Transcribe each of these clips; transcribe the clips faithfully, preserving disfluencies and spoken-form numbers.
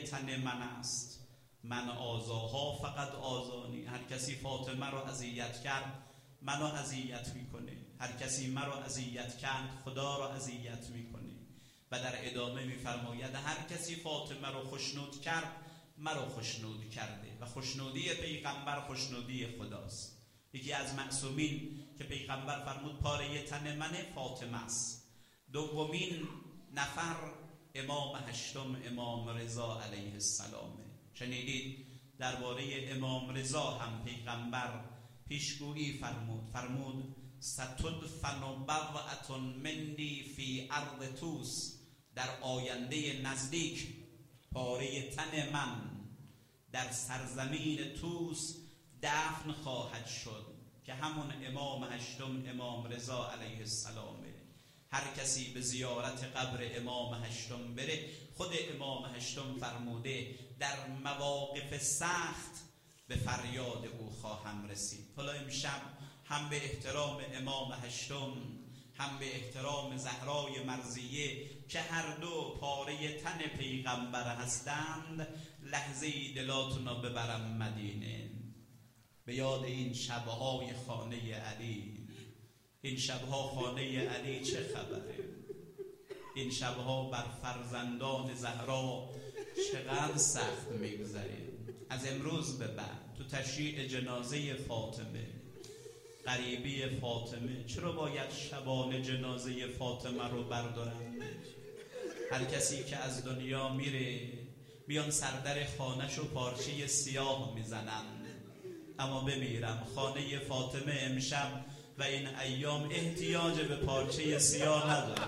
تن من است، من آزاها فقط آزانی. هر کسی فاطمه رو اذیت کرد منو اذیت میکنه، هر کسی مرا اذیت کرد خدا رو اذیت میکنه. و در ادامه میفرماید هر کسی فاطمه رو خوشنود کرد مرا خوشنود کرده و خوشنودی پیغمبر خوشنودی خداست. یکی از معصومین که پیغمبر فرمود پاره تن من فاطمه است. دومین نفر امام هشتم امام رضا علیه السلام. شنیدید درباره امام رضا هم پیغمبر پیشگویی فرمود فرمود ستدفن بضعة منی فی ارض توس، در آینده نزدیک پاره تن من در سرزمین توس دفن خواهد شد که همون امام هشتم امام رضا علیه السلامه. هر کسی به زیارت قبر امام هشتم بره، خود امام هشتم فرموده در مواقف سخت به فریاد او خواهم رسید. حالا امشب هم به احترام امام هشتم هم به احترام زهرای مرضیه که هر دو پاره تن پیغمبر هستند، لحظه دلاتون رو ببرم مدینه، به یاد این شبهای خانه علی. این شبها خانه علی چه خبره؟ این شبها بر فرزندان زهرا چقدر سخت میگذره. از امروز به بعد تو تشییع جنازه فاطمه، قریبی فاطمه، چرا باید شبان جنازه فاطمه رو بردارن؟ هر کسی که از دنیا میره بیان سردر خانه‌شو پارچه سیاه میزنن، اما بمیرم خانه فاطمه امشب و این ایام احتیاج به پارچه سیاه نداره،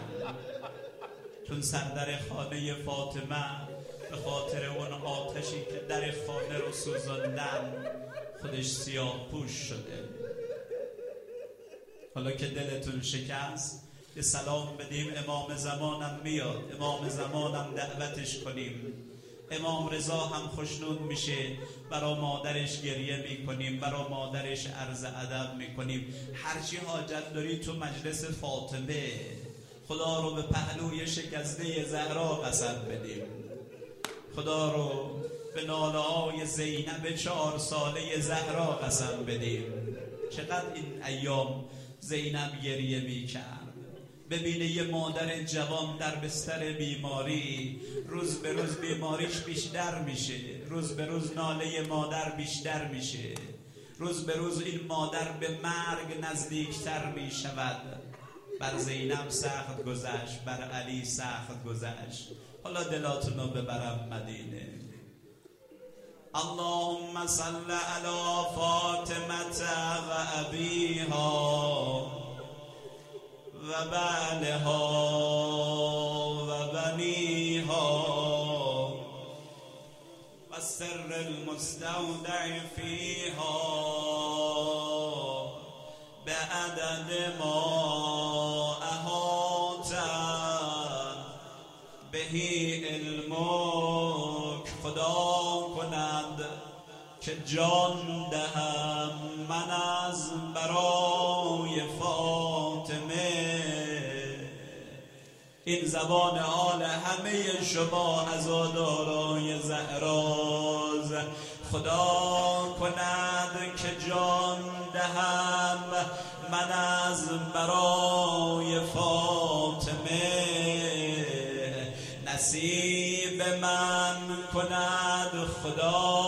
چون سردر خانه فاطمه به خاطر اون آتشی که در خانه رو سوزاندن خودش سیاه پوش شده. حالا که دلتون شکست یه سلام بدیم، امام زمانم میاد، امام زمانم دعوتش کنیم. امام رضا هم خوشنود میشه، برا مادرش گریه میکنیم، برا مادرش عرض ادب میکنیم. هرچی حاجت داری تو مجلس فاطمه، خدا رو به پهلوی شکسته زهرا قسم بدیم، خدا رو به ناله های زینب چهار ساله زهرا قسم بدیم. چقدر این ایام زینب گریه میکرد. ببینه یه مادر جوان در بستر بیماری، روز به روز بیماریش بیشتر میشه، روز به روز ناله مادر بیشتر میشه، روز به روز این مادر به مرگ نزدیکتر میشود. بر زینب سخت گذشت، بر علی سخت گذشت. حالا دلاتونو ببرم مدینه. اللهم صل علی فاطمه و ابیها و بعلها و بنیها و سر المستودع فیها به عدد ما احاط بهی علمک. خدا کند که جان دهم من از برای فاطمه. این زبان حال همه شما عزادارای زهراز. خدا کند که جان دهم من از برای فاطمه. نصیب من کند خدا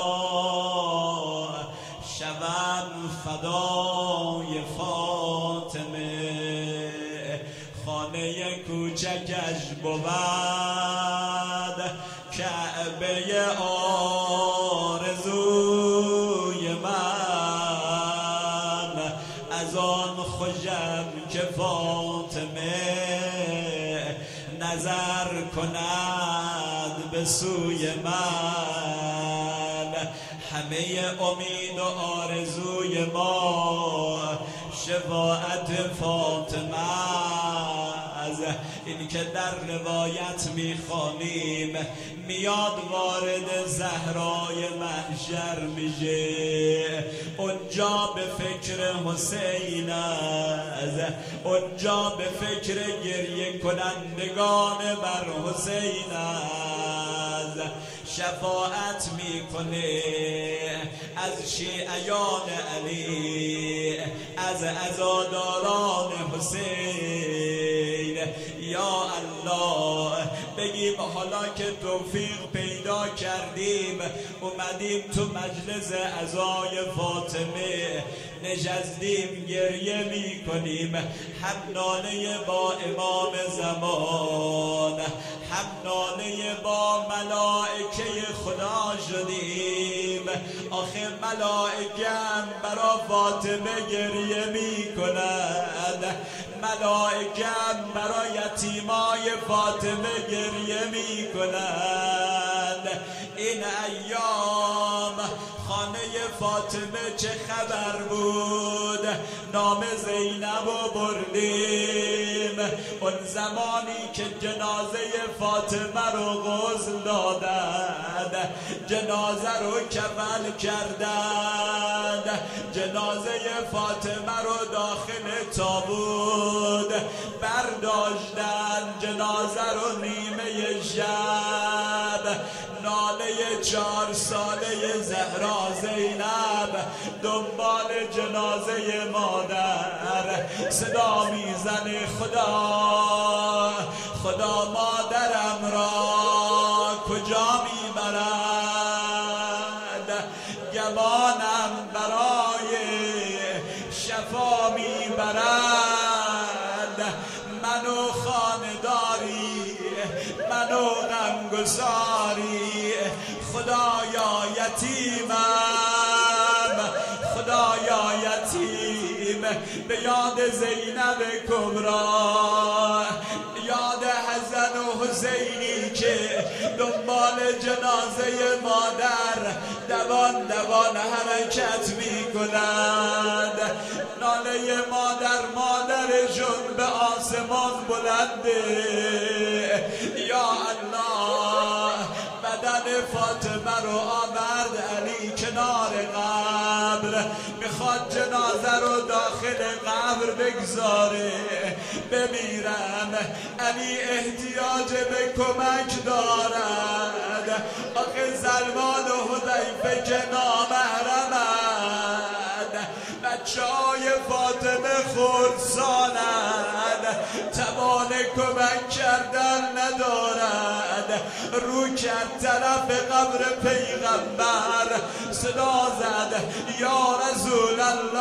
شوم فدای فاطمه. خانه کوچکش بود کعبه آرزوی من. از آن خوشم که فاطمه نظر کند به سوی من. همه امید و آرزوی ما شفاعت فاطمه. از این که در روایت میخوانیم میاد وارد زهرای محشر میشه، اونجا به فکر حسین است، اونجا به فکر گریه کنندگان بر حسین است. شفاعت میکنه از شیعیان علی، از عزاداران حسین. یا الله بگیم حالا که توفیق پیدا کردیم اومدیم تو مجلس عزای فاطمه نشستیم گریه می کنیم، هم ناله با امام زمان، هم ناله با ملائکه خدا شدیم. آخه ملائکه هم برا فاطمه گریه می کنند، ملائکه هم برا یتیمای فاطمه گریه می کنند. این ایام خانه فاطمه چه خبر بود؟ نام زینب رو بردیم، اون زمانی که جنازه فاطمه رو غسل دادند، جنازه رو کفن کردند، جنازه فاطمه رو داخل تابوت برداشتند، جنازه رو نیمه شب ناله چهار ساله زهرا زینب دنبال جنازه مادر صدا میزنه خدا خدا مادرم را کجا میبرد؟ گمانم برای شفا میبرد، منو خانداری منو غمگساری، خدایا یتیمم خدایا یتیم. به یاد زینب کبرا، یاد حسن و حسینی که دنبال جنازه مادر دوان دوان حرکت می کنند. ناله مادر مادرشون به آسمان بلنده. یا الله بدن فاطمه رو آورد علی کنار قبر، میخواد جنازه رو داخل قبر بگذاره بمیرم. علی احتیاج به کمک دارد، آخه سلمان و حذیفه که نامحرمند، بچه های فاطمه خردسانند، توان کمک کردن ندارد. رو کرد طرف قبر پیغمبر صدا زد یا رسول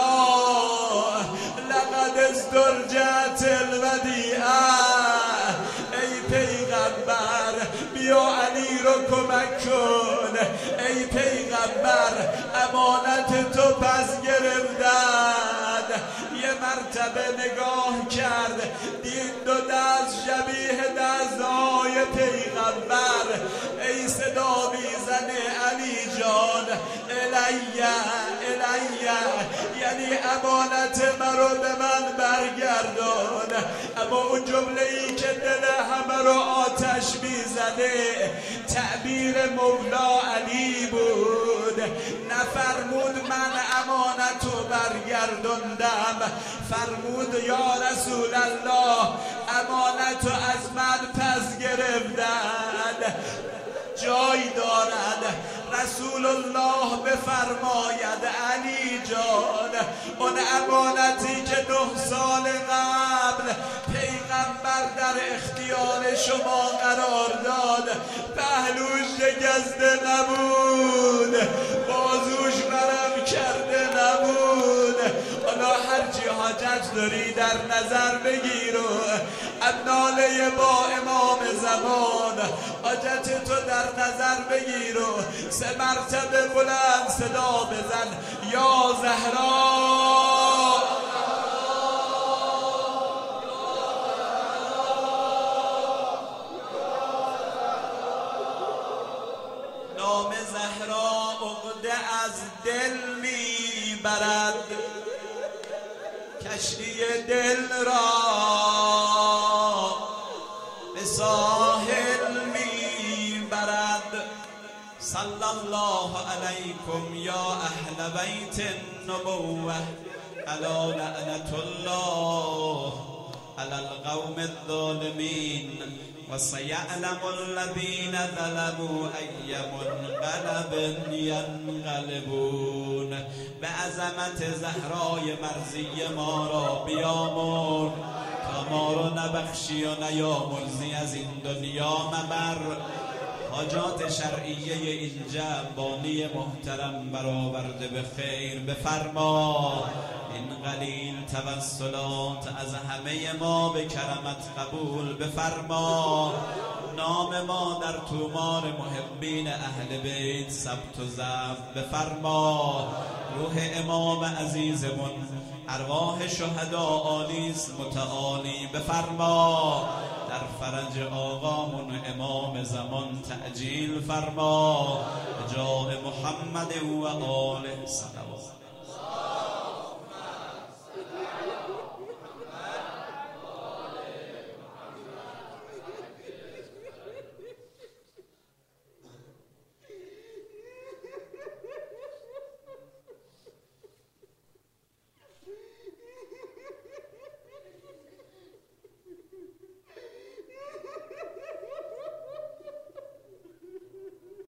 الله لقد استرجعت الودیعه. ای پیغمبر بیا علی رو کمک کن، ای پیغمبر امانت تو پس گرفتند. یه مرتبه نگاه کرد دید دو دست شبیه دستهای پیغمبر. ای صدا میزنه علی جان الیه الیه، یعنی امانت مرا به من برگردان. اما اون جمله ای که دل همه رو آتش میزنه تعبیر مولا علی بود. نفرمود من امانت رو برگرداندم، فرمود یا رسول الله امانت رو از من پس گرفتند. جای دارد رسول الله بفرماید علی جان اون امانتی که نه سال قبل پیغمبر در اختیار شما قرار داد پهلوش شکسته نبود، بازوش ورم کرده نبود. حالا هرچی حاجت داری در نظر بگیر و ناله با امام زمان حاجت تو در نظر بگیر و سه مرتبه بلند صدا بزن یا زهرا. نام زهرا عقده از دل می برد، کشتی دل را به ساحل می برد. صلی الله علیکم یا اهل بیت النبوة علی لعنت الله علی القوم الظالمین. و سیعلم الذین ظلموا ای منقلب ینقلبون. به عظمت زهرای مرضی ما را بیامرز تا ما رو نبخشی و نیامرزی از این دنیا مبر. حاجات شرعیه این جمع بانی محترم برآورده به خیر بفرما. این قلیل توسلات از همه ما به کرمت قبول بفرما. نام ما در تومار محبین اهل بیت ثبت و ضبط بفرما. روح امام عزیزمون ارواح شهدا عالیست متعالی بفرما. در فرج آقامون امام زمان تعجیل فرما. به جاه محمد و آله صلوات.